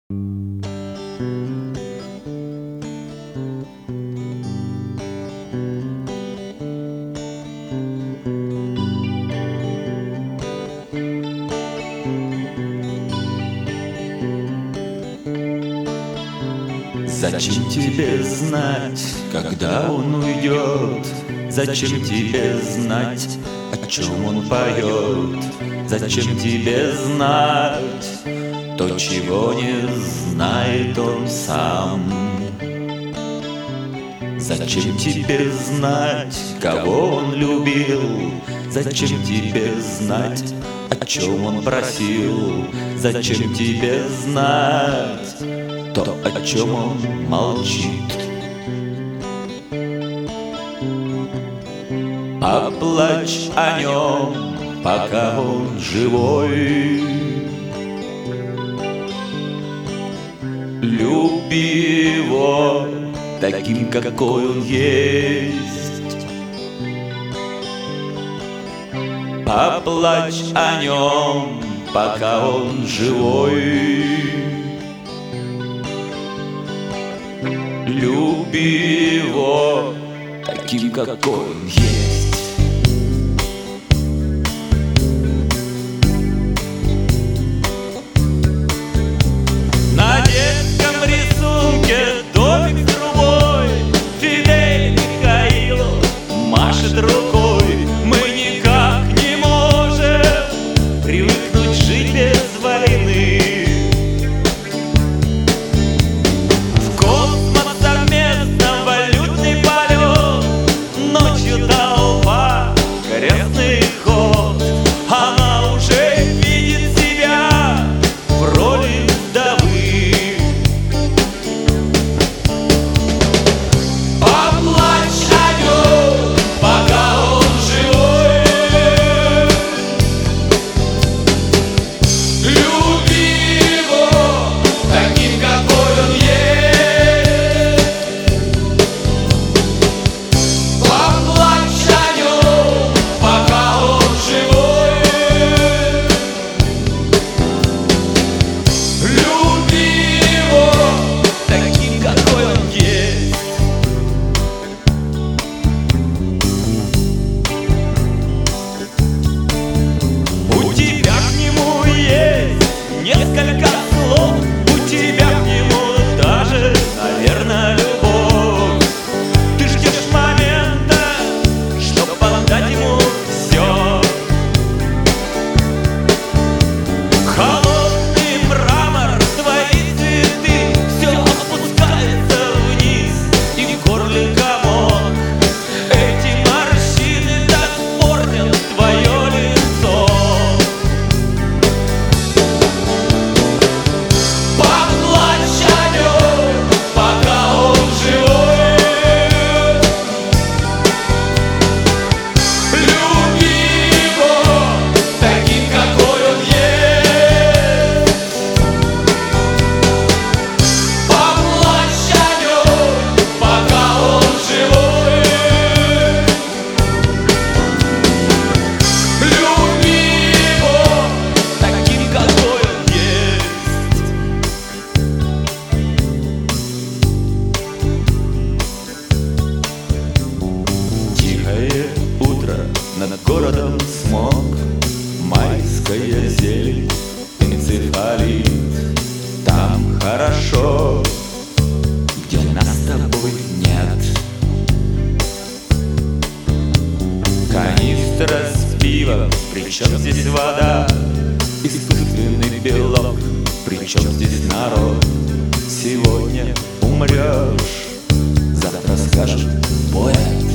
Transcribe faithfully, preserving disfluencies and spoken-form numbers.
Зачем тебе знать, когда он уйдет? Зачем тебе знать, о чем он поет? Зачем тебе знать то, чего не знает он сам? Зачем тебе знать, кого он любил? Зачем тебе знать, о чем он просил? Зачем тебе знать то, о чем он молчит? Поплачь о нем, пока он живой. Люби его таким, какой он есть. Поплачь о нем, пока он живой. Люби его таким, какой он есть. На детском рисунке домик с трубой, Фидель Михаилов машет рукой. Мы никак не можем привыкнуть жить без войны. Несколько слов у тебя к нему даже, наверное, любовь. Ты ждешь момента, чтобы отдать ему все. Холодный мрамор, твои цветы, все опускается вниз, и в горле комок. Эти морщины так портят твое лицо. Утро, над городом смог, майская зелень, энцефалит. Там хорошо, где нас с тобой нет. Канистра с пивом, причем здесь вода? Искусственный белок, причем здесь народ? Сегодня умрешь, завтра скажут поэт.